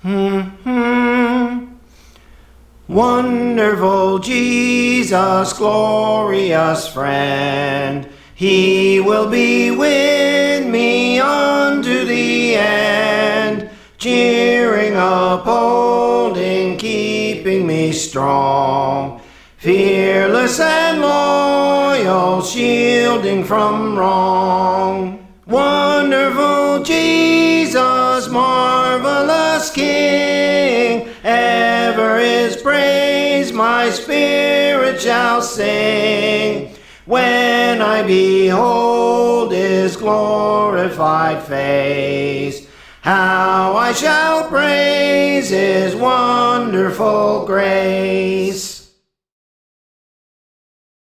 Wonderful Jesus, glorious friend, He will be with me unto the end, cheering, upholding, keeping me strong, fearless and loyal, shielding from wrong. Wonderful Jesus, marvelous King, ever His praise my spirit shall sing, when I behold His glorified face. How I shall praise His wonderful grace.